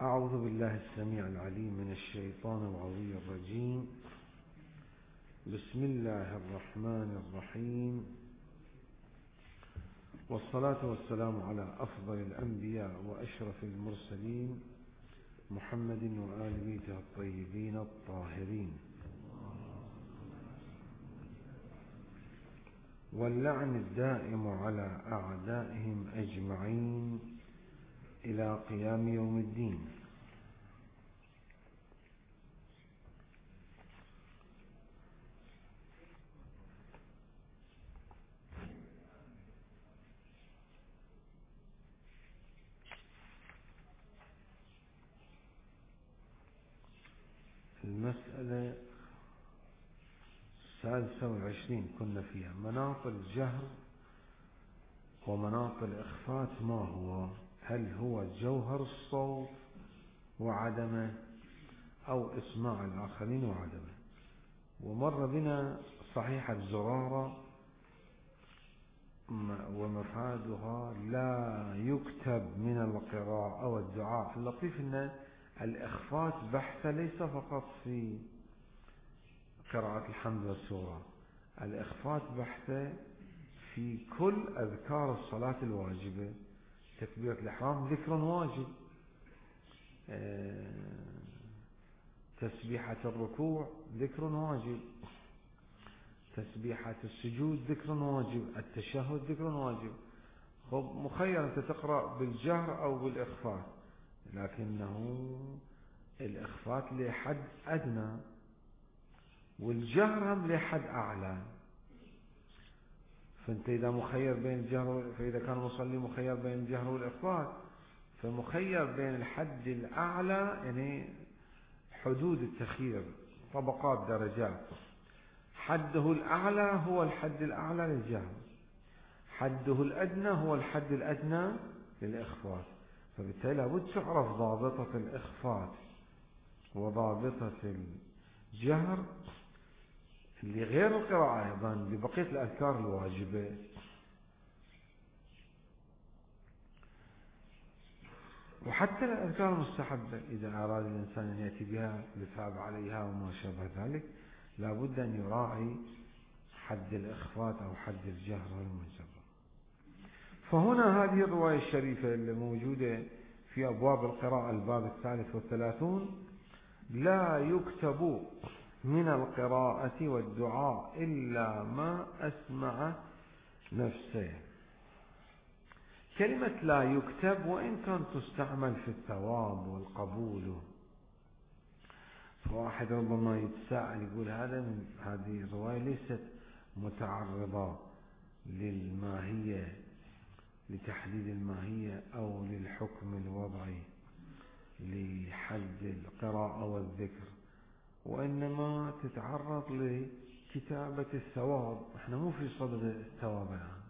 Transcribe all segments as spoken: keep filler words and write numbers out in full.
أعوذ بالله السميع العليم من الشيطان العظيم الرجيم. بسم الله الرحمن الرحيم، والصلاة والسلام على أفضل الأنبياء وأشرف المرسلين محمد وآل بيته الطيبين الطاهرين، واللعن الدائم على أعدائهم أجمعين إلى قيام يوم الدين. المسألة السادسة والعشرين كنا فيها. مناط الجهر ومناط الإخفات ما هو؟ هل هو جوهر الصوت وعدمه أو إسماع الآخرين وعدمه؟ ومر بنا صحيحة زرارة ومفادها لا يكتب من القراءة والدعاء. اللطيف أن الإخفات بحث ليس فقط في قراءة الحمد والسورة، الإخفات بحث في كل أذكار الصلاة الواجبة. تكبيرة الإحرام ذكر واجب، تسبيحة الركوع ذكر واجب، تسبيحة السجود ذكر واجب، التشهد ذكر واجب. خب مخير أنت تقرأ بالجهر أو بالإخفات، لكنه الإخفات لحد أدنى والجهر هم لحد أعلى. فأنت إذا مخير بين الجهر، فإذا كان مصلي مخير بين الجهر والإخفات، فمخير بين الحد الأعلى، يعني حدود التخيير طبقات درجات. حده الأعلى هو الحد الأعلى للجهر، حده الأدنى هو الحد الأدنى للإخفات. فبالتالي لابد تعرف ضابطة الإخفات وضابطة الجهر لغير القراءة أيضا ببقية الأذكار الواجبة. وحتى الأذكار المستحبة إذا أراد الإنسان أن يأتي بها يثاب عليها وما شابه ذلك، لابد أن يراعي حد الإخفات أو حد الجهر والمجرد. فهنا هذه الرواية الشريفة اللي موجودة في أبواب القراءة الباب الثالث والثلاثون: لا يكتب من القراءة والدعاء إلا ما أسمع نفسه. كلمة لا يكتب وإن كانت تستعمل في الثواب والقبول، فواحد ربما يتساءل يقول هذا من هذه الرواية ليست متعرضة للماهية، لتحديد الماهية أو للحكم الوضعي لحد القراءة والذكر، وإنما تتعرض لكتابة الثواب. احنا مو في صدد الثواب الآن،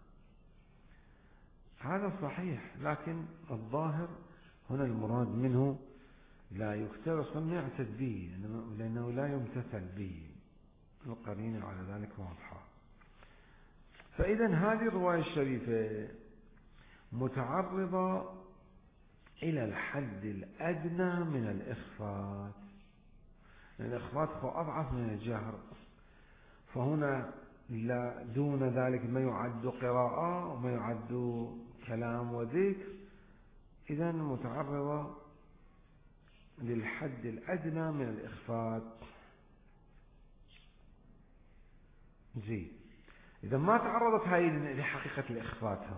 هذا صحيح، لكن الظاهر هنا المراد منه لا يكتب أصلا يعتد به، لأنه لا يمتثل به، القرينة على ذلك واضحة. فإذا هذه الرواية الشريفة متعرضة إلى الحد الأدنى من الإخفات. الإخفات هو أضعف من الجهر، فهنا لا دون ذلك ما يعد قراءة وما يعد كلام وذكر، إذا متعرضة للحد الأدنى من الإخفات. زين، إذا ما تعرضت هاي لحقيقة الإخفاتها،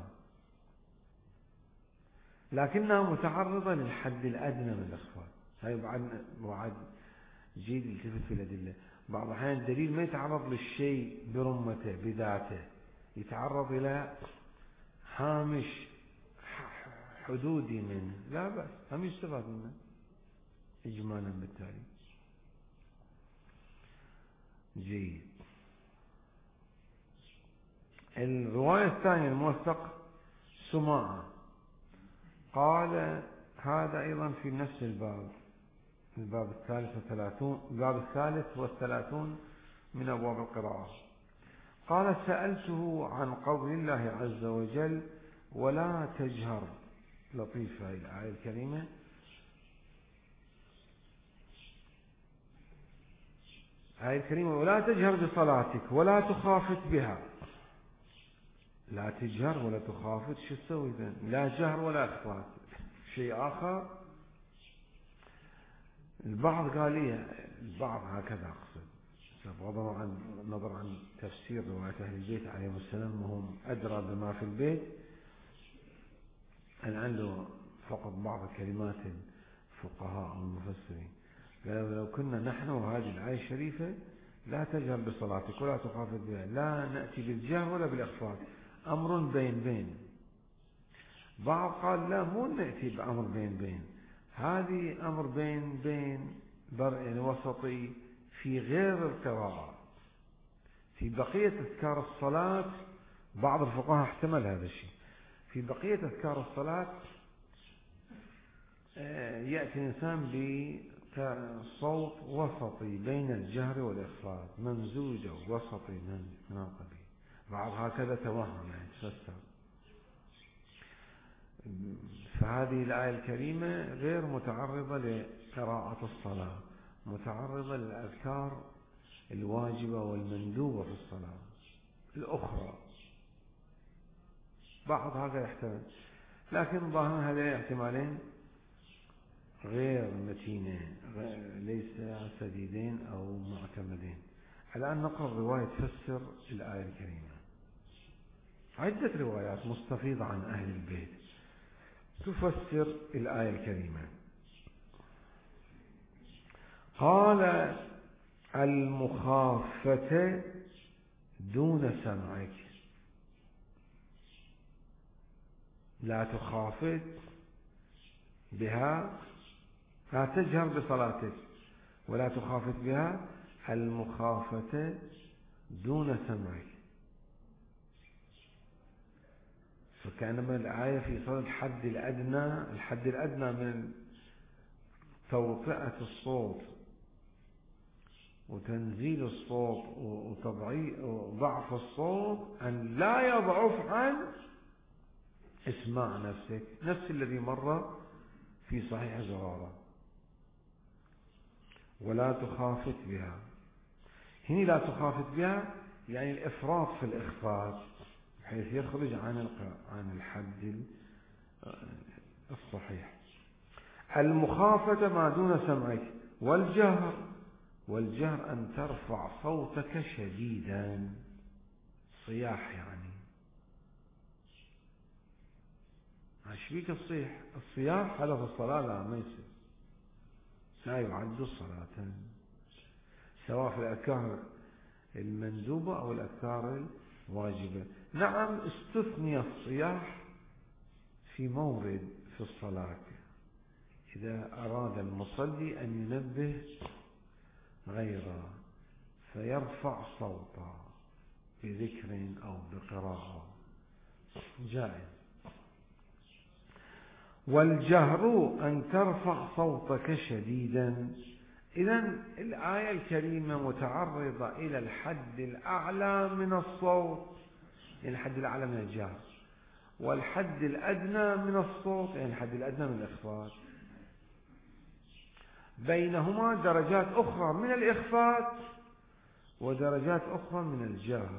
لكنها متعرضة للحد الأدنى من الإخفات. هاي بعد بعد جيد التفت في الأدلة. بعض الأحيان الدليل ما يتعرض للشيء برمته بذاته، يتعرض إلى هامش حدودي منه، لا بأس، هم يستفاد منه إجمالا بالتالي. جيد. الرواية الثانية الموثق سماعة، قال هذا أيضا في نفس الباب، الباب الثالث والثلاثون، الباب الثالث والثلاثون من أبواب القراءة. قال سألته عن قول الله عز وجل ولا تجهر. لطيفة الآية الكريمة، الآية الكريمة ولا تجهر بصلاتك ولا تخافت بها. لا تجهر ولا تخافت، شو تسوي إذن؟ لا جهر ولا إخفات، شيء آخر. البعض قال إيه، البعض هكذا أقصد، بغض عن النظر عن تفسير رواية أهل البيت عليهم السلام وهم أدرى بما في البيت، أن عنده فقط بعض كلمات الفقهاء أو المفسرين قالوا لو كنا نحن وهذه الآية الشريفة لا تجهر بصلاتك ولا تخافت بها، لا نأتي بالجهر ولا بالإخفاء، أمر بين بين. بعض قال لا، مو نأتي بأمر بين بين، هذه أمر بين بين يعني وسطي في غير القراءة. في بقية أذكار الصلاة بعض الفقهاء احتمل هذا الشيء، في بقية أذكار الصلاة يأتي الإنسان بصوت وسطي بين الجهر والإخفاء، ممزوج أو وسطي من قبيل. بعض هكذا توهم يعني تفسر. فهذه الآية الكريمة غير متعرضة لقراءة الصلاة، متعرضة للأذكار الواجبة والمندوبة في الصلاة الأخرى. بعض هذا يحتمل، لكن ظاهر هذين احتمالين غير متينين، ليس سديدين أو معتمدين. الآن نقرأ رواية تفسر الآية الكريمة. عدة روايات مستفيضة عن أهل البيت تفسر الآية الكريمة. قال المخافة دون سمعك، لا تخافت بها، لا تجهر بصلاتك ولا تخافت بها، المخافة دون سمعك. فكأنما الآية في صدد الحد الأدنى، الحد الأدنى من توطئة الصوت وتنزيل الصوت وضعف الصوت أن لا يضعف عن اسماع نفسك، نفس الذي مر في صحيح زرارة. ولا تخافت بها، هنا لا تخافت بها يعني الإفراط في الإخفاء بحيث يخرج عن عن الحد الصحيح. المخافة ما دون سمعك. والجهر، والجهر أن ترفع صوتك شديدا، صياح يعني. عشبيك الصيح، الصياح هذا في الصلاة لا ما يصير، لا يعد الصلاة، سواء في الأذكار المندوبة أو الأذكار الواجبة. نعم استثني الصياح في مورد في الصلاة، إذا أراد المصلي أن ينبه غيره فيرفع صوته بذكر أو بقراءة جائز. والجهر أن ترفع صوتك شديدا. إذن الآية الكريمة متعرضة إلى الحد الأعلى من الصوت، يعني الحد الأعلى من الجهر، والحد الأدنى من الصوت، يعني الحد الأدنى من الإخفاء. بينهما درجات أخرى من الإخفاء ودرجات أخرى من الجهر.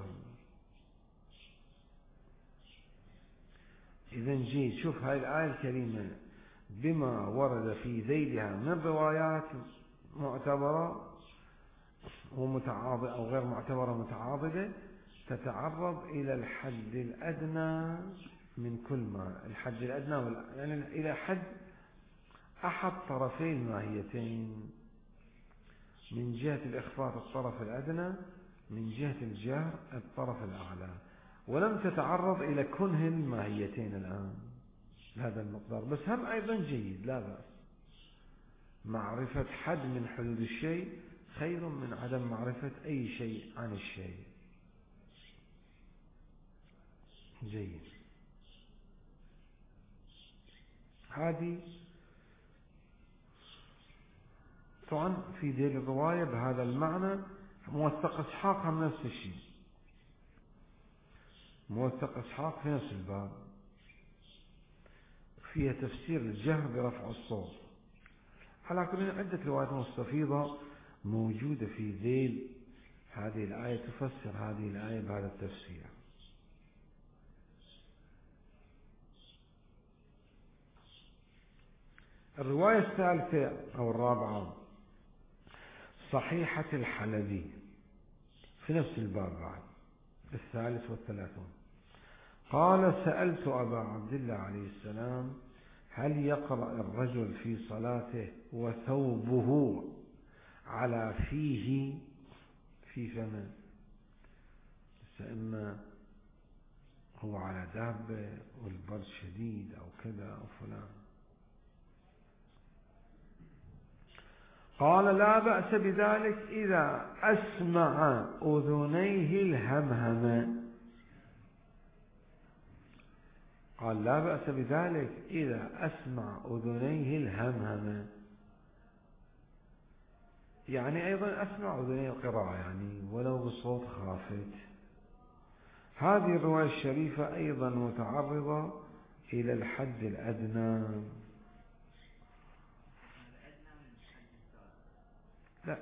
إذن جيد شوف هاي الآية الكريمة بما ورد في ذيلها من روايات معتبرة ومتعاضدة أو غير معتبرة متعاضدة، تتعرض إلى الحد الأدنى من كل ما، الحد الأدنى يعني إلى حد أحد طرفي الماهيتين، من جهة الإخفاء الطرف الأدنى، من جهة الجهر الطرف الأعلى، ولم تتعرض إلى كنه الماهيتين الآن هذا المقدار. بس هم أيضا جيد، لا بأس، معرفة حد من حدود الشيء خير من عدم معرفة أي شيء عن الشيء. جيد. هذه طبعا في ذيل الرواية بهذا المعنى. موثق إسحاق هم نفس الشيء، موثق إسحاق في نفس الباب فيها تفسير الجهر برفع الصوت. على كل عدة روايات مستفيضة موجودة في ذيل هذه الآية، تفسر هذه الآية بهذا التفسير. الرواية الثالثة أو الرابعة صحيحة الحلبي في نفس الباب بعد الثالث والثلاثون. قال: سألت أبا عبد الله عليه السلام: هل يقرأ الرجل في صلاته وثوبه على فيه في فمه؟ إما هو على دابة والبرد شديد أو كذا أو فلان. قال: لا بأس بذلك إذا أسمع أذنيه الهمهمة. قال: لا بأس بذلك إذا أسمع أذنيه الهمهمة، يعني أيضا أسمع أذنيه القراءة، يعني ولو بصوت خافت. هذه الرواية الشريفة أيضا متعرضة إلى الحد الأدنى. لا،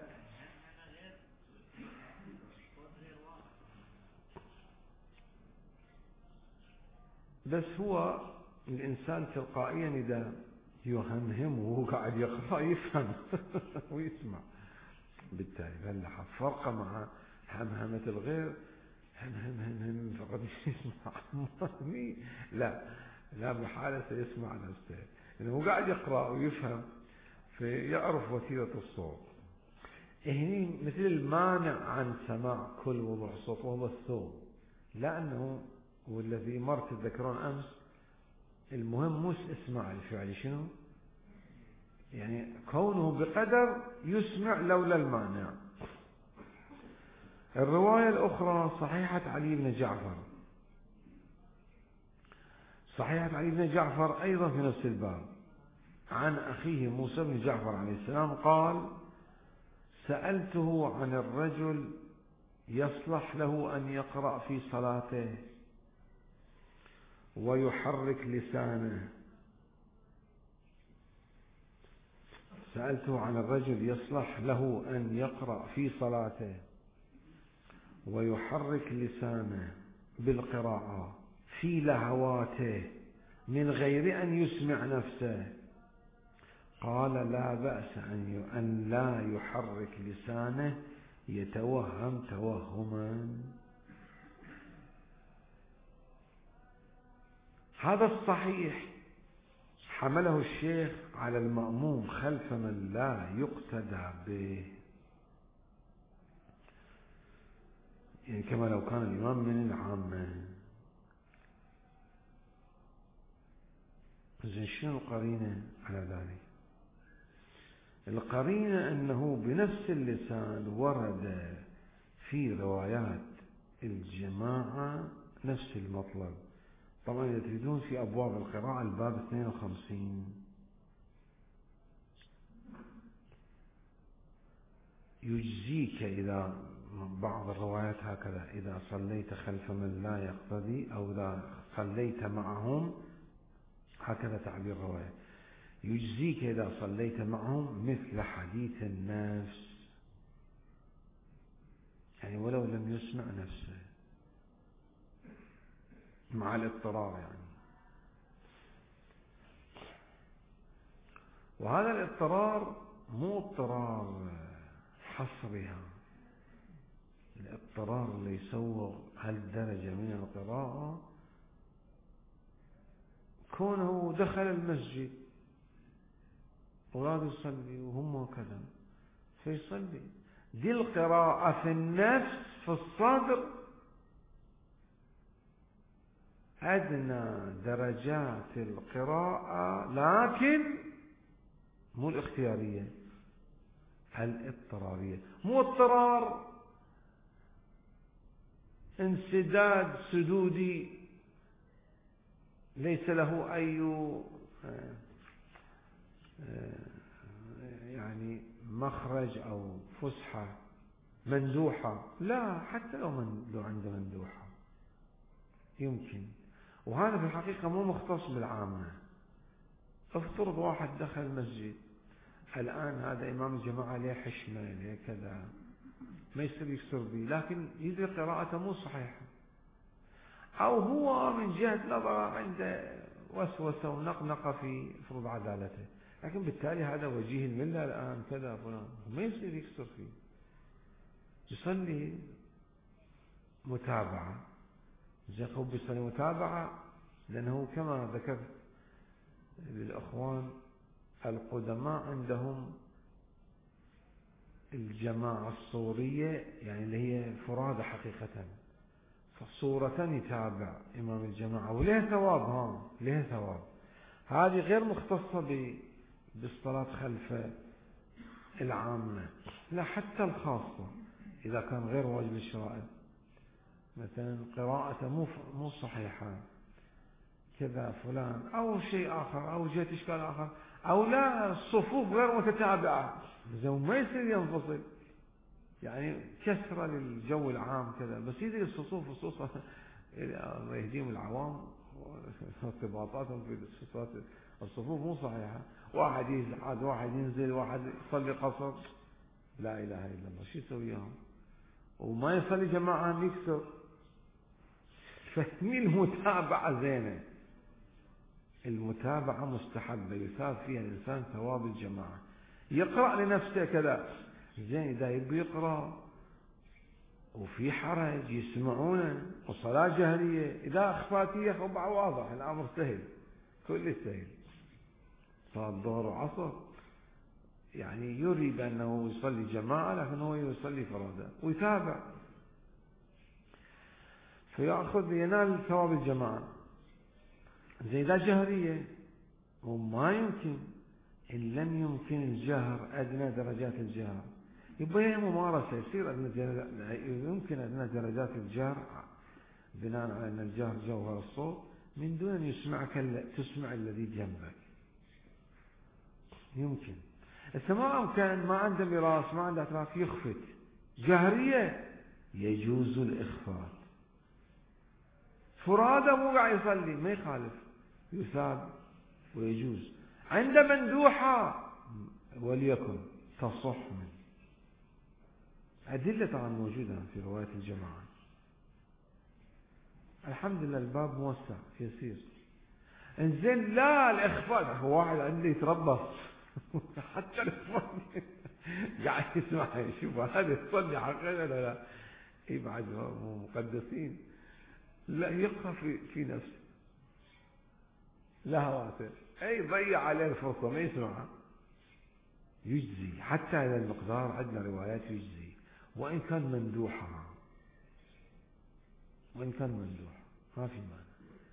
بس هو الإنسان تلقائيا إذا يهمهم وهو قاعد يقرأ يفهم ويسمع، بالتالي فاللحظ فرق مع همهمة الغير. هم هم هم هم فقط يسمع لا لا بحالة سيسمع نفسه، لأنه هو قاعد يقرأ ويفهم فيعرف وتيرة الصوت. هني مثل المانع عن سماع كل وضوح الصوت وهو الثوب، لأنه والذي مر تذكرون أمس، المهم مش اسمع الفعل شنو، يعني كونه بقدر يسمع لولا المانع. الرواية الأخرى صحيحة علي بن جعفر، صحيحة علي بن جعفر أيضا في نفس الباب، عن أخيه موسى بن جعفر عليه السلام قال: سألته عن الرجل يصلح له أن يقرأ في صلاته ويحرك لسانه. سألته عن الرجل يصلح له أن يقرأ في صلاته ويحرك لسانه بالقراءة في لهواته من غير أن يسمع نفسه. قال: لا بأس أن لا يحرك لسانه يتوهم توهما. هذا الصحيح حمله الشيخ على المأموم خلف من لا يقتدى به، يعني كما لو كان الإمام من العامة. زين شنو القرينة على ذلك؟ القرينة أنه بنفس اللسان ورد في روايات الجماعة نفس المطلب. طبعا إذا تريدون في أبواب القراءة الباب اثنين وخمسين يجزيك إذا بعض الروايات هكذا: إذا صليت خلف من لا يقتدي، أو إذا صليت معهم، هكذا تعبير الرواية، يجزيك إذا صليت معهم مثل حديث النفس، يعني ولو لم يسمع نفسه مع الاضطرار يعني. وهذا الاضطرار مو اضطرار حصرها، الاضطرار اللي يسوغ هالدرجة من القراءة كونه دخل المسجد وراد يصلي وهم كذا فيصلي. دي القراءة في النفس في الصدر أدنى درجات القراءة، لكن مو الاختيارية، الاضطرارية. مو اضطرار انسداد سدودي ليس له أي يعني مخرج أو فسحة مندوحة، لا، حتى لو من لو عنده مندوحة يمكن. وهذا في الحقيقة مو مختص بالعامة. افترض واحد دخل المسجد الآن هذا إمام الجماعة له حشمة له كذا، ما يصير يكسر به، لكن يدري قراءته مو صحيحة، أو هو من جهة نظر عنده وسوسة ونقنقة في فروض عدالته، لكن بالتالي هذا وجيه الملة الآن كذا فلان، ما يصير يكسر فيه، يصلي متابعة. زي خوب يصلي متابعة، لأنه كما ذكرت للأخوان القدماء عندهم الجماعة الصورية، يعني اللي هي فرادة حقيقة، فصورة يتابع إمام الجماعة وليه ثواب، ها ليه ثواب. هذه غير مختصة بالصلاة خلف العامة، لا حتى الخاصة إذا كان غير واجب الشرائع، مثلا قراءة مو مو صحيحة كذا فلان، أو شيء آخر، أو جهة إشكال آخر، أو لا الصفوف غير متتابعة، زين ما يصير ينفصل، يعني كسرة للجو العام كذا، بس يدري الصفوف خصوصا الله يهديهم العوام ارتباطاتهم في صفات الصفوف مو صحيحة، واحد يزعد واحد ينزل واحد يصلي قصر، لا إله إلا الله، شو يسويهم؟ وما يصلي جماعة يكسر. فهمي المتابعة زينة، المتابعة مستحبة يثاب فيها الإنسان ثواب الجماعة، يقرأ لنفسه كذا، زين إذا يبي يقرأ وفي حرج يسمعونه وصلاة جهرية، إذا أخفاتية خبع واضح الأمر سهل، كل سهل، صلاة الظهر وعصر يعني يريد أنه يصلي جماعة لكن هو يصلي فرادة ويتابع، فيأخذ ينال ثواب الجماعة. زي إذا جهرية وما يمكن، إن لم يمكن الجهر أدنى درجات الجهر، يبقى ممارسة، يصير يمكن أدنى درجات الجهر بناء على أن الجهر جوهر الصوت من دون أن يسمعك تسمع الذي جنبك، يمكن. السماء كان ما عنده ميراث ما عنده اعتراف يخفت، جهرية يجوز الإخفاء، فرادة مو قاعد يصلي ما يخالف، يثاب ويجوز. عند مندوحة وليكن تصح منه. أدلة طبعا موجودة في رواية الجماعة. الحمد لله الباب موسع يسير. انزين لا الإخفاء، هو واحد عنده يتربص حتى الإخفاء قاعد يسمع يشوف هذا يصلي حقيقة ولا لا، اي بعد مقدسين، لا يقرأ في في نفسه لا هواتف، اي ضيع عليه الفرصة ما يسمعها، يجزي حتى إذا المقدار عندنا روايات يجزي، وإن كان مندوحة، وإن كان مندوح ما في مانع.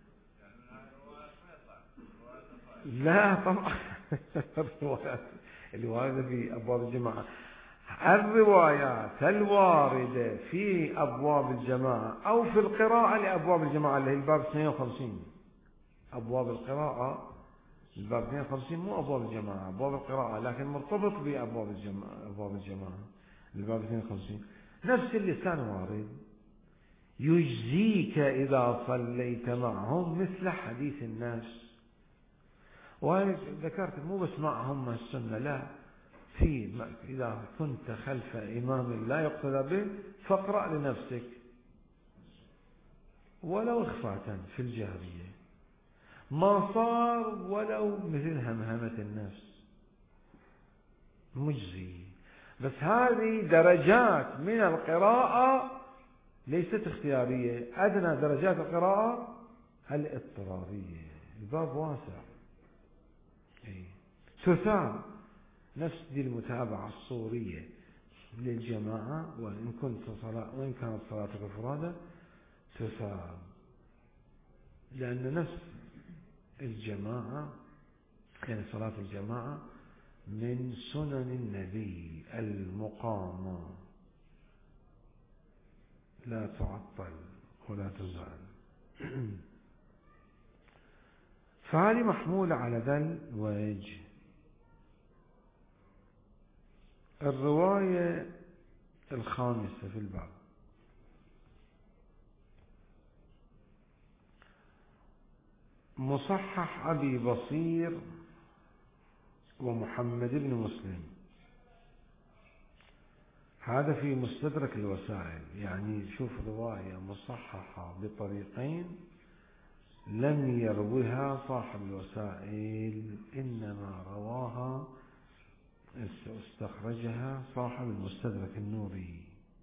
لا طبعا الروايات الواردة في أبواب الجماعة، الروايات الواردة في أبواب الجماعة أو في القراءة لأبواب الجماعة اللي هي الباب اثنين وخمسين، أبواب القراءة الباب اثنين وخمسين مو أبواب الجماعة، أبواب القراءة لكن مرتبط بأبواب الجماعة، أبواب الجماعة الباب اثنين وخمسين نفس اللسان وارد، يجزيك إذا صليت معهم مثل حديث الناس. وذكرت مو بس معهم السنة، لا، في إذا كنت خلف إمام لا يقتدى به فاقرأ لنفسك ولو إخفاء في الجهرية، ما صار ولو مثل همهمة النفس مجزي. بس هذه درجات من القراءة ليست اختيارية، أدنى درجات القراءة الاضطرارية، الباب واسع. أي تثاب نفس دي المتابعة الصورية للجماعة، وإن كنت صلاة وإن كانت صلاتك فرادى تثاب، لأن نفس الجماعة يعني صلاة الجماعة من سنن النبي المقامة لا تعطل ولا تزال. فهذه محمولة على ذا الوجه. الرواية الخامسة في الباب مصحح أبي بصير ومحمد بن مسلم. هذا في مستدرك الوسائل، يعني شوف رواية مصححة بطريقين لم يروها صاحب الوسائل، إنما رواها استخرجها صاحب المستدرك النوري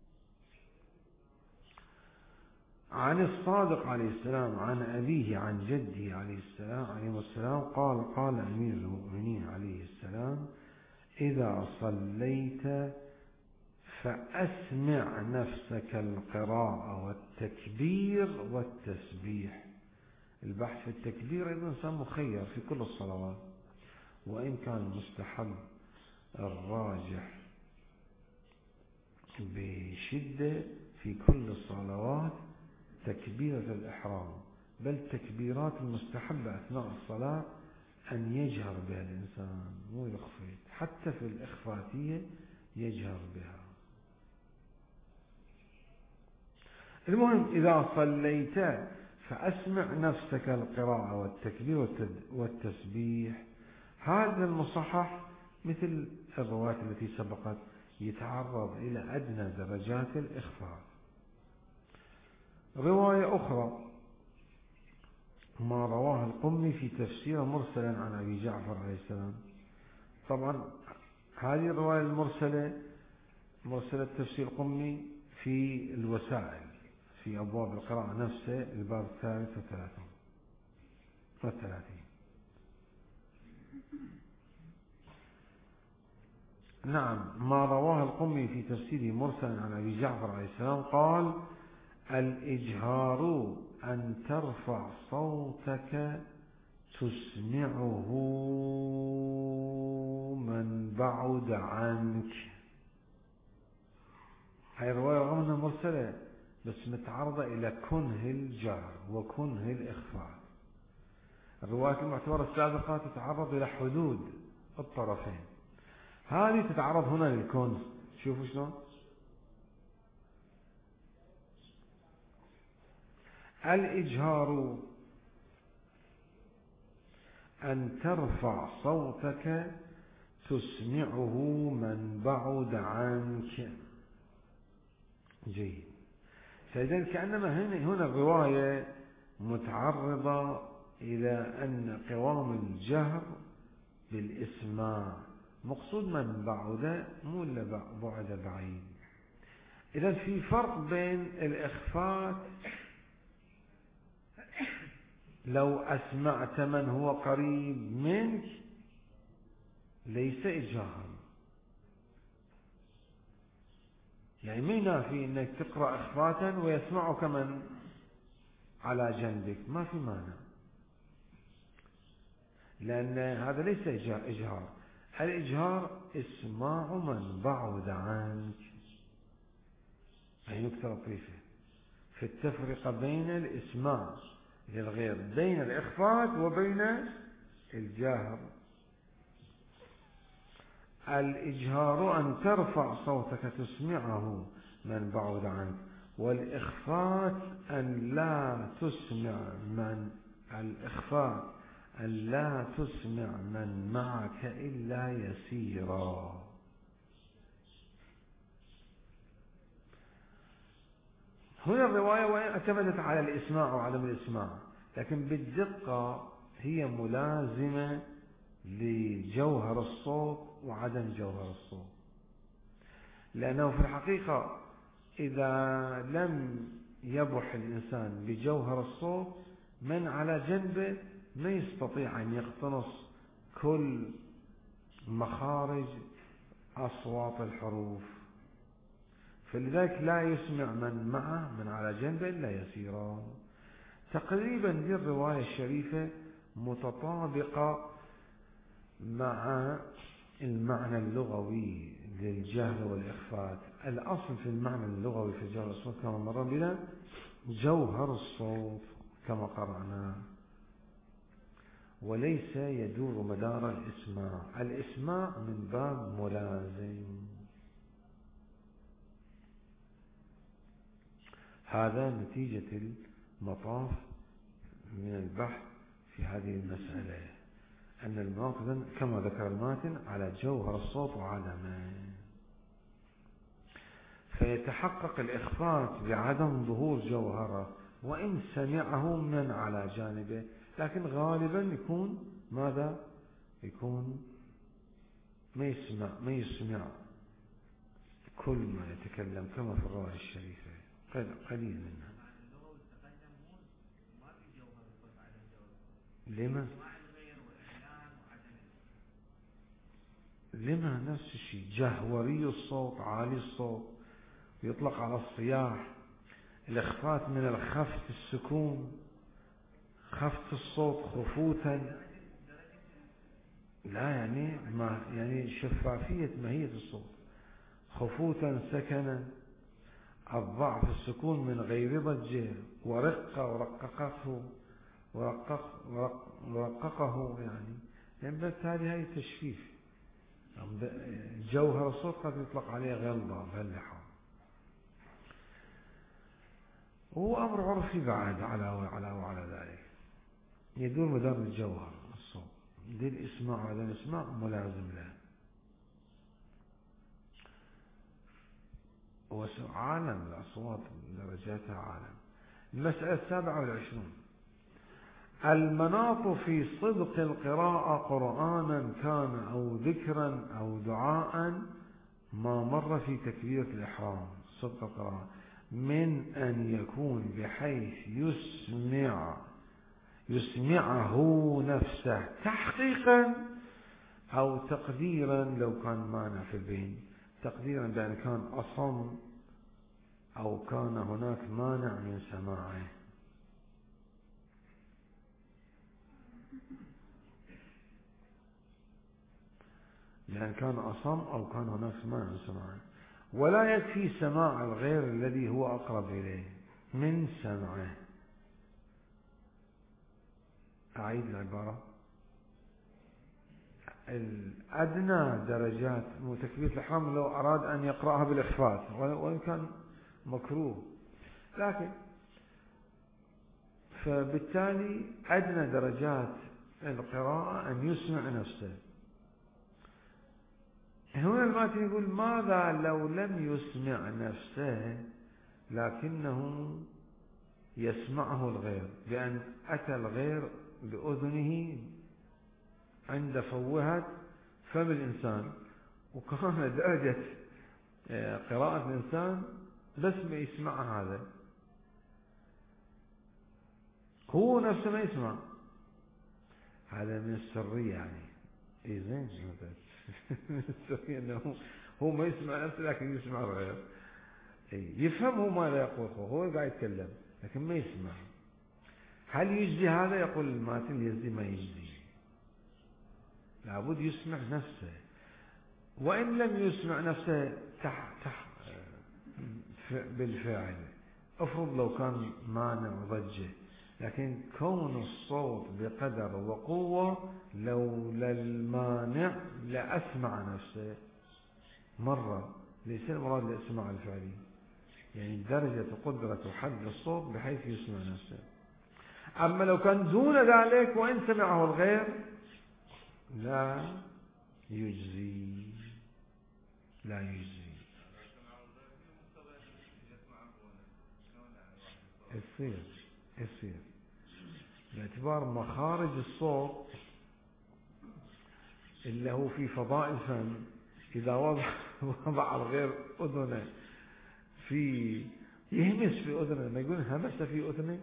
عن الصادق عليه السلام عن أبيه عن جده عليه السلام عليه السلام قال قال أمير المؤمنين عليه السلام: إذا صليت فأسمع نفسك القراءة والتكبير والتسبيح. البحث في التكبير الإنسان مخير في كل الصلوات، وإن كان المستحب الراجح بشدة في كل الصلوات تكبيرة الإحرام، بل تكبيرات المستحبة أثناء الصلاة أن يجهر بها الإنسان مو يخفي، حتى في الإخفاتية يجهر بها. المهم إذا صليت فأسمع نفسك القراءة والتكبير والتسبيح. هذا المصحح مثل الروايات التي سبقت يتعرض إلى أدنى درجات الإخفاء. رواية أخرى ما رواه القمي في تفسير مرسلا عن أبي جعفر عليه السلام. طبعا هذه الرواية المرسلة مرسلة تفسير القمي في الوسائل في أبواب القراءة نفسه الباب الثالث والثلاثين والثلاثين. نعم، ما رواه القمي في تفسير مرسلا عن أبي جعفر عليه السلام قال: الإجهار أن ترفع صوتك تسمعه من بعد عنك. هاي الرواية رغم أنها مرسلة بس متعرضة إلى كنه الجهر وكنه الإخفاء. الروايات المعتبرة السابقة تتعرض إلى حدود الطرفين، هذه تتعرض هنا للكنه. شوفوا شلون الإجهار أن ترفع صوتك تسمعه من بعد عنك. جيد. فإذا كأنما هنا, هنا الرواية متعرضة إلى أن قوام الجهر بالإسماع مقصود من بعد مو إلا بعد بعيد. إذا في فرق بين الإخفاء لو أسمعت من هو قريب منك ليس إجهارا، يعني ما ينافي أنك تقرأ إخفاتا ويسمعك من على جنبك، ما في مانع، لأن هذا ليس إجهار. الإجهار إسماع من بعد عنك. هي نكتة لطيفة في التفرقة بين الإسماع للغير، بين الإخفات وبين الجهر. الإجهار أن ترفع صوتك تسمعه من بعد عنك، والإخفات أن لا تسمع من الإخفات أن لا تسمع من معك إلا يسيرا. هنا الرواية وإن اعتمدت على الإسماع وعدم الإسماع، لكن بالدقة هي ملازمة لجوهر الصوت وعدم جوهر الصوت، لأنه في الحقيقة إذا لم يبح الإنسان بجوهر الصوت من على جنبه ما يستطيع أن يقتنص كل مخارج أصوات الحروف، فلذلك لا يسمع من معه من على جنبه إلا يسيرا. تقريبا دي الرواية الشريفة متطابقة مع المعنى اللغوي للجهر والإخفات. الأصل في المعنى اللغوي في الجهر والصوت كما مر بنا جوهر الصوت كما قرأنا، وليس يدور مدار الإسماع. الإسماع من باب ملازم. هذا نتيجة المطاف من البحث في هذه المسألة. أن المناط كما ذكر الماتن على جوهر الصوت وعدمه، فيتحقق الإخفاء بعدم ظهور جوهره وإن سمعه من على جانبه، لكن غالبا يكون ماذا؟ يكون ما يسمع ما يسمع كل ما يتكلم كما في الرواية الشريفة، قليل منها. لما؟ لما نفس الشيء، جهوري الصوت عالي الصوت يطلق على الصياح، الإخفات من الخفت السكون، خفت الصوت خفوتا، لا يعني ما يعني شفافية ماهية الصوت، خفوتا سكنا، الضعف السكون من غير ضجة، ورقة ورققته ورقق ورققه يعني، يعني بالتالي هاي تشفيف. جوهر الصوت قد يطلق عليه غلظة غلحة، هو أمر عرفي بعد على على وعلى ذلك، يدور مدار الجوهر الصوت، دي الإسماع ولا الإسماع ملازم له. عالم الأصوات درجاتها عالم. المسألة السابعة والعشرون، المناط في صدق القراءة قرآنا كان أو ذكرا أو دعاء ما مر في تكبيرة الإحرام، صدق القراءة من أن يكون بحيث يسمع يسمعه نفسه تحقيقا أو تقديرا لو كان مانع في البين، تقديرا بأن كان أصم أو كان هناك مانع من سماعه. لأن كان أصم أو كان هناك مانع من سماعه، ولا يكفي سماع الغير الذي هو أقرب إليه من سمعه. أعيد العبارة، الأدنى درجات تكبيرة الإحرام لو أراد أن يقرأها بالإخفاء وإن كان مكروه، لكن فبالتالي أدنى درجات القراءة أن يسمع نفسه. هنا الماتن يقول ماذا لو لم يسمع نفسه لكنه يسمعه الغير، بأن أتى الغير بأذنه عند فوهة فم الإنسان، وكان درجة قراءة الإنسان بس ما يسمع هذا، هو نفسه ما يسمع، هذا من السرية يعني. إيه زين من السرية أنه هو ما يسمع نفسه لكن يسمع الغير، إيه يفهم هو ماذا يقول، هو قاعد يتكلم لكن ما يسمع. هل يجزي هذا؟ يقول الماتن يجزي ما يجزي، لابد يسمع نفسه، وإن لم يسمع نفسه تح تح بالفعل، افرض لو كان مانع ضجة، لكن كون الصوت بقدر وقوة لولا المانع لأسمع نفسه مرة، ليس المراد الإسماع الفعلي، يعني درجة قدرة حد الصوت بحيث يسمع نفسه. أما لو كان دون ذلك وإن سمعه الغير لا يجزي، لا يجزي. يصير يصير باعتبار مخارج الصوت اللي هو في فضاء الفم، إذا وضع وضع الغير أذنه في يهمس في أذنه، ما يقول همس في أذنه،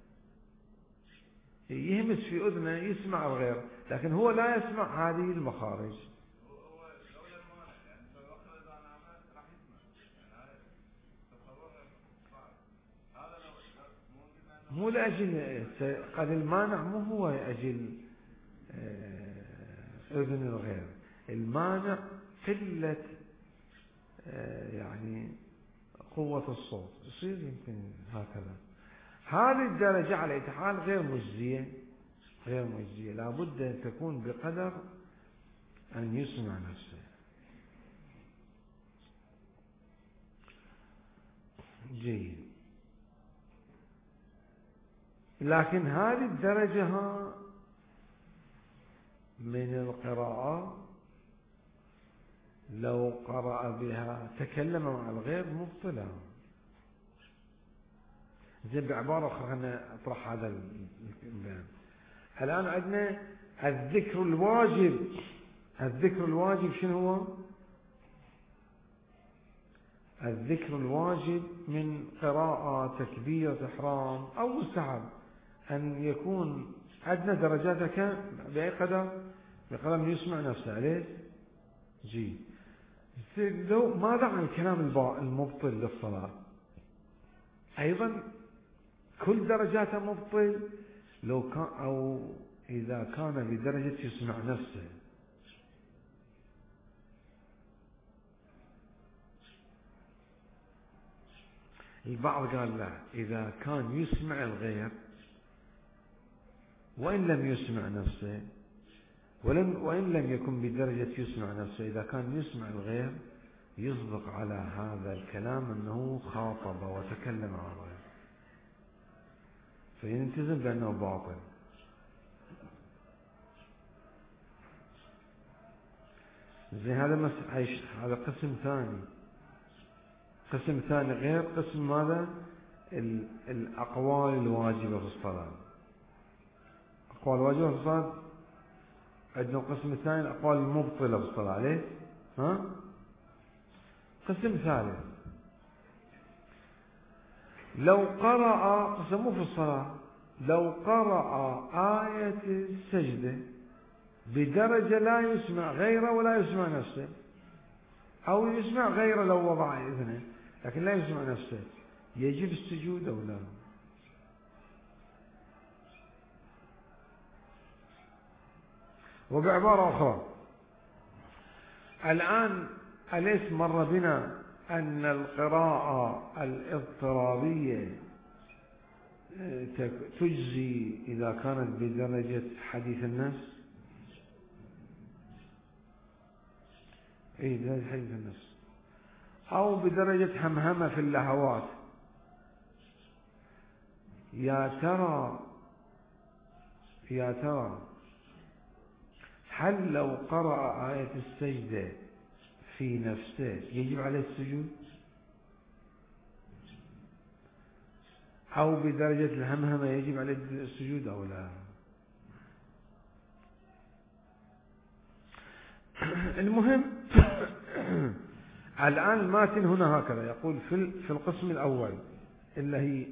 يهمس في أذنه يسمع الغير، لكن هو لا يسمع هذه المخارج. مو لأجل قد المانع مو هو لأجل أذن الغير، المانع قلة يعني قوة الصوت، يصير يمكن هكذا. هذه الدرجة على أي حال غير مجزية، غير مجزية، لابد أن تكون بقدر أن يسمع نفسه. جيد، لكن هذه الدرجة من القراءة لو قرأ بها تكلم مع الغير مبطلة. زي بعبارة أخرى خلينا أطرح هذا البيان. الآن عندنا الذكر الواجب. الذكر الواجب شنو هو؟ الذكر الواجب من قراءة تكبير إحرام أو مستحب أن يكون أدنى درجاتك بأي قدر؟ بقدر من يسمع نفسه عليه جي. لو ماذا عن الكلام المبطل للصلاة؟ أيضا كل درجاته مبطل لو كان أو إذا كان بدرجة يسمع نفسه. البعض قال لا، إذا كان يسمع الغير وإن لم يسمع نفسه ولم وإن لم يكن بدرجة يسمع نفسه، إذا كان يسمع الغير يصدق على هذا الكلام أنه خاطب وتكلم مع الغير فينتزم بأنه باطل. زي هذا مس... هذا قسم ثاني. قسم ثاني غير قسم ماذا؟ ال... الأقوال الواجبة في الصلاة. أقوال واجبة في الصلاة عندنا قسم ثاني الأقوال المبطلة في الصلاة. عليه ها؟ قسم ثالث لو قرأ قسموه في الصلاة، لو قرأ آية السجدة بدرجة لا يسمع غيره ولا يسمع نفسه، أو يسمع غيره لو وضع إذنه لكن لا يسمع نفسه، يجب السجود أو لا؟ وبعبارة أخرى، الآن أليس مر بنا أن القراءة الاضطرارية تجزي إذا كانت بدرجة حديث النفس؟ أي بدرجة حديث النفس، أو بدرجة همهمة في اللهوات. يا ترى يا ترى هل لو قرأ آية السجدة في نفسه يجب عليه السجود؟ أو بدرجة الهمهمة يجب عليه السجود أو لا؟ المهم الآن الماتن هنا هكذا يقول في في القسم الأول اللي هي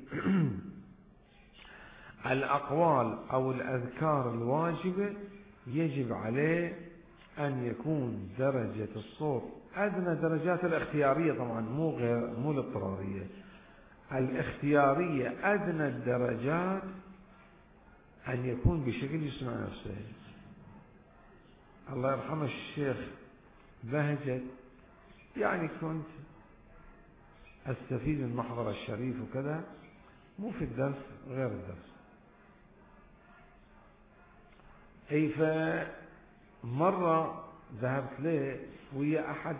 الأقوال أو الأذكار الواجبة يجب عليه أن يكون درجة الصوت أدنى درجات الاختيارية، طبعا مو غير مو الاضطرارية، الاختيارية أدنى الدرجات أن يكون بشكل يسمع نفسه. الله يرحمه الشيخ بهجت، يعني كنت أستفيد من محضر الشريف وكذا، مو في الدرس غير الدرس. أي فمرة ذهبت له ويا أحد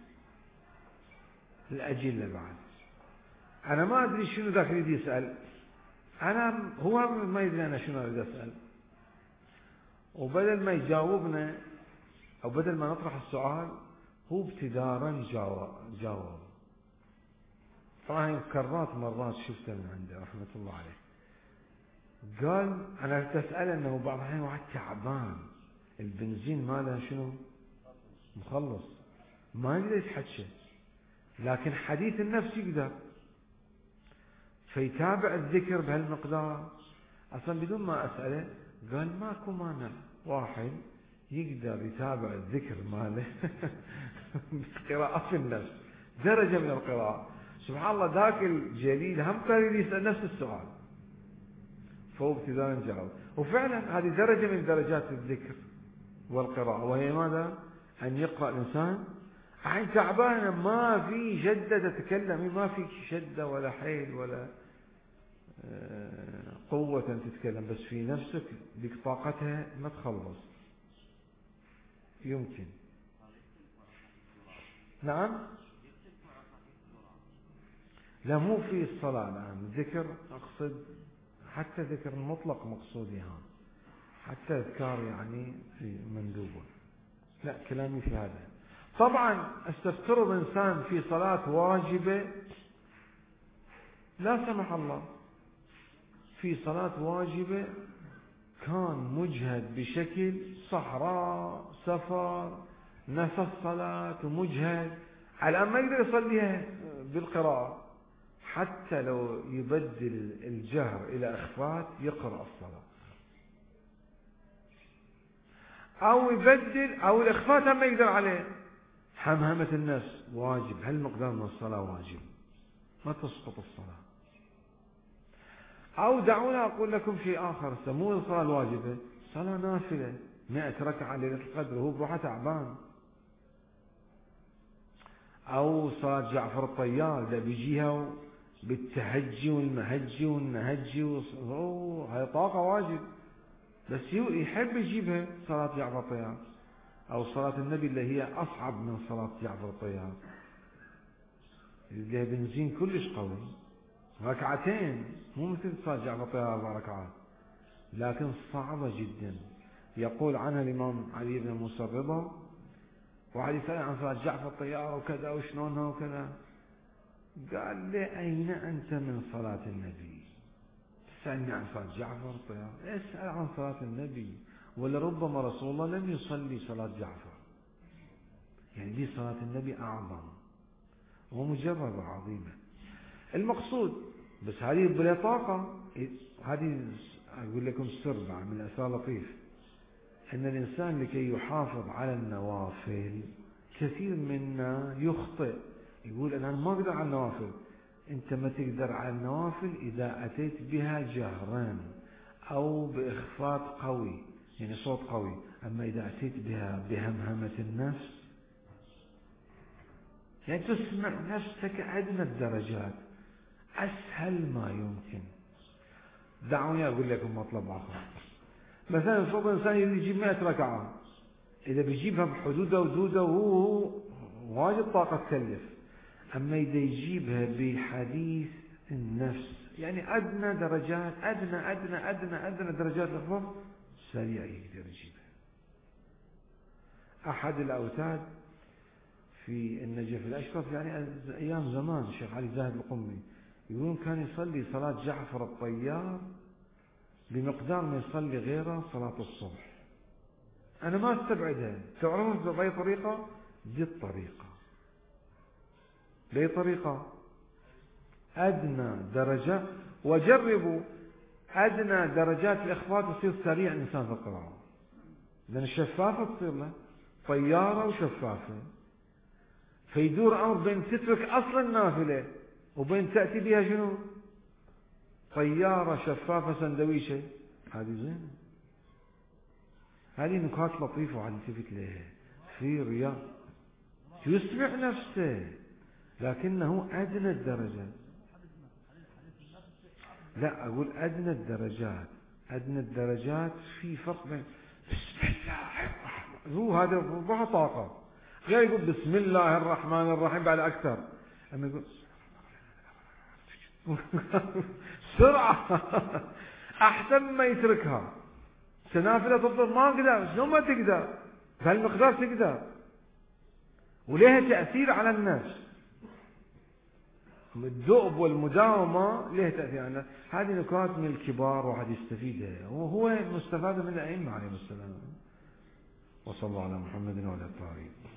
الأجلة بعد، أنا ما أدري شنو ذاك يريد يسأل، أنا هو ما يدري أنا شنو أريد أسأل، وبدل ما يجاوبنا أو بدل ما نطرح السؤال هو ابتدارا جاوب. طبعا كرات مرات شفته من عنده رحمة الله عليه. قال أنا تسأل أنه بعض الأحيان واحد تعبان البنزين ماله شنو مخلص ما يقدر يتحكى، لكن حديث النفس يقدر، فيتابع الذكر بهالمقدار أصلا بدون ما أسأله. قال ماكو مانع واحد يقدر يتابع الذكر ماله بقراءة النفس، درجة من القراءة. سبحان الله ذاك الجليل هم كان يسأل نفس السؤال، فهو ابتداء جاوب. وفعلا هذه درجة من درجات الذكر والقراءة، وهي ماذا؟ أن يقرأ الإنسان عين تعبانة ما في شدة تتكلم، ما في شدة ولا حيل ولا قوة تتكلم، بس في نفسك بك طاقتها ما تخلص. يمكن نعم، لا مو في الصلاة الآن ذكر، أقصد حتى ذكر المطلق مقصودي هان، حتى إذكار يعني في مندوبه. لا، كلامي في هذا. طبعا استفترض إنسان في صلاة واجبة، لا سمح الله، في صلاة واجبة كان مجهد بشكل، صحراء، سفر، نسى الصلاة ومجهد، على أن ما يقدر يصليها بالقراءة، حتى لو يبدل الجهر إلى إخفات يقرأ الصلاة، أو يبدل، أو الإخفات ما يقدر عليه. همهمة النفس واجب، هالمقدار من الصلاة واجب، ما تسقط الصلاة. أو دعونا أقول لكم شيء آخر، مو الصلاة الواجبة، صلاة نافلة مئة ركعة ليلة القدر وهو بروحه تعبان، أو صلاة جعفر الطيار ده بيجيها بالتهجي والمهجي والنهجي، أوه هاي طاقة واجب، بس يحب يجيبها صلاة جعفر الطيار. أو صلاة النبي اللي هي أصعب من صلاة جعفر الطيار، اللي لها بنزين كلش قوي، ركعتين، مو مثل صلاة جعفر الطيار أربع ركعات، لكن صعبة جدا. يقول عنها الإمام علي بن موسى الرضا، واحد يسأل عن صلاة جعفر الطيار وكذا وشلونها وكذا، قال لي أين أنت من صلاة النبي؟ تسألني عن صلاة جعفر الطيار؟ اسأل عن صلاة النبي، ولربما رسول الله لم يصلي صلاة جعفر، يعني دي صلاة النبي أعظم ومجربة عظيمة. المقصود بس هذه بلا طاقة. هذه أقول لكم سر من الأسرار لطيف، أن الإنسان لكي يحافظ على النوافل، كثير منا يخطئ، يقول أنا ما أقدر على النوافل. أنت ما تقدر على النوافل إذا أتيت بها جهرا أو بإخفاء قوي، يعني صوت قوي. أما إذا أتيت بها بهمهمة النفس، يعني تسمع نفسك أدنى الدرجات، أسهل ما يمكن. دعوني أقول لكم مطلب آخر. مثلا صوت إنسان يجيب مئة ركعة، إذا بيجيبها بحدودها ودودها وهو واجد طاقة تكلف. أما إذا يجيبها بحديث النفس، يعني أدنى درجات، أدنى أدنى أدنى أدنى درجات الحفظ، سريع يقدر يجيبها. أحد الأوتاد في النجف الأشرف، يعني أيام زمان، الشيخ علي زاهد القمي، يقولون كان يصلي صلاة جعفر الطيار بمقدار ما يصلي غيره صلاة الصبح. أنا ما استبعدها، تعرفون بأي طريقة؟ دي الطريقة، بأي طريقة؟ أدنى درجة، وجربوا أدنى درجات الإخفاء تصير سريع الإنسان في القراءة، لأن الشفافة تصير له طيارة وشفافة، فيدور أمر بين تترك أصلا نافلة وبين تأتي بها شنو؟ طيارة شفافة سندويشة. هذه زين، هذه نكات لطيفة وعلى التفت لها في رياض، يسمع نفسه لكنه أدنى الدرجات. لا أقول أدنى الدرجات، أدنى الدرجات في فرق بين بسم الله الرحمن، هو هذا ضع طاقة، غير يقول بسم الله الرحمن الرحيم بعد أكثر، أما يقول سرعة أحسن ما يتركها. سنافلة تفضل ما أقدر، شلون ما تقدر؟ بهالمقدار تقدر، ولها تأثير على النفس. الدؤب والمداومة لها تأثير على النفس. هذه نكات من الكبار واحد يستفيدها، وهو مستفاد من الأئمة عليهم السلام. وصلى الله على محمد وعلى آله.